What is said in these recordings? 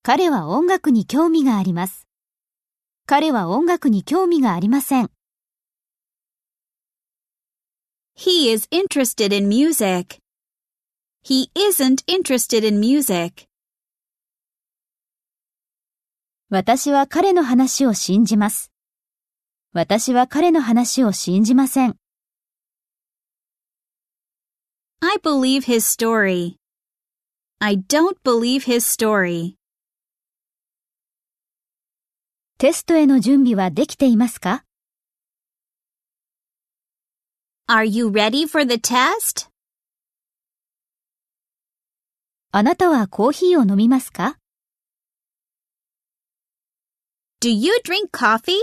彼は音楽に興味があります。彼は音楽に興味がありません。 He is interested in music. He isn't interested in music. 私は彼の話を信じます。私は彼の話を信じません。 I believe his story. I don't believe his story. テストへの準備はできていますか？ Are you ready for the test? あなたはコーヒーを飲みますか？ Do you drink coffee?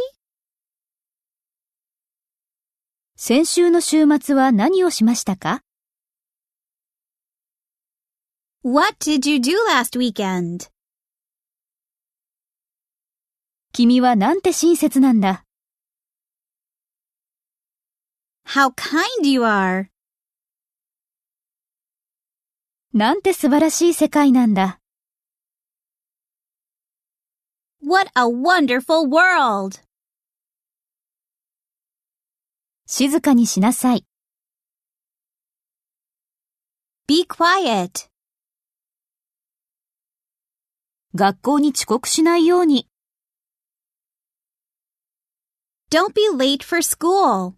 先週の週末は何をしましたか？ What did you do last weekend? 君はなんて親切なんだ。 How kind you are. なんて素晴らしい世界なんだ。 What a wonderful world. 静かにしなさい。 Be quiet. 学校に遅刻しないように。 Don't be late for school.